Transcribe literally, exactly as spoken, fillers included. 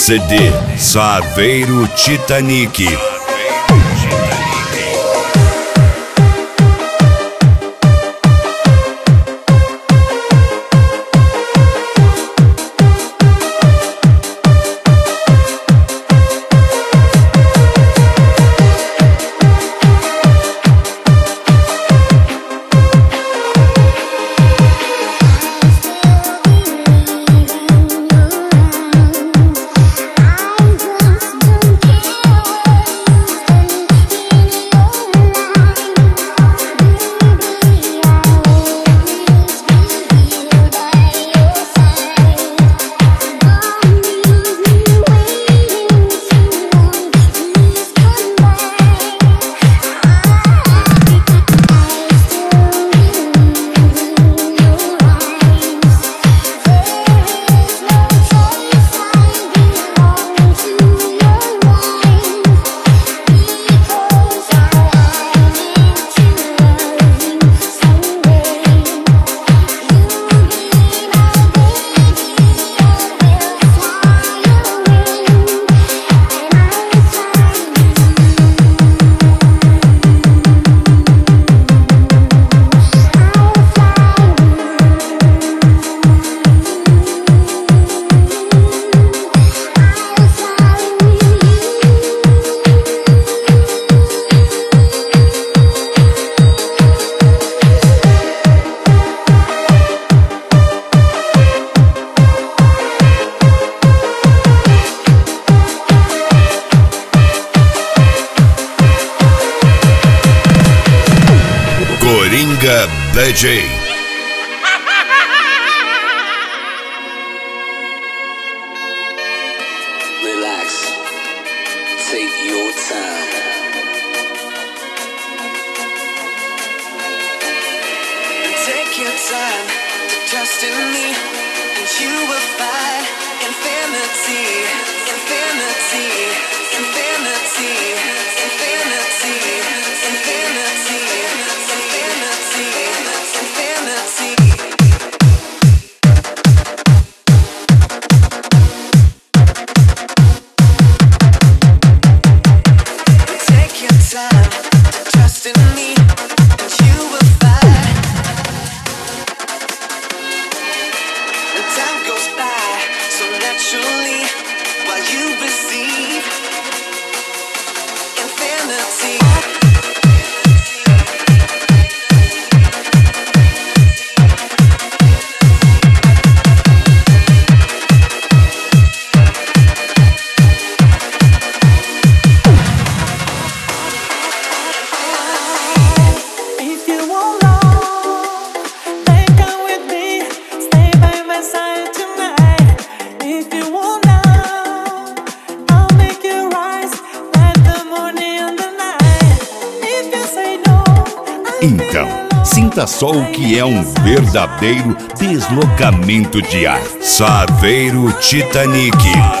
C D Saveiro Titanic. Coringa D J. Relax, take your time. Take your time to trust in me, and you will find infinity, infinity, infinity, infinity, infinity, infinity, infinity. Take your time to trust in me, and you will find. And time goes by so naturally while you receive infinity. Então, sinta só o que é um verdadeiro deslocamento de ar. Saveiro Titanic.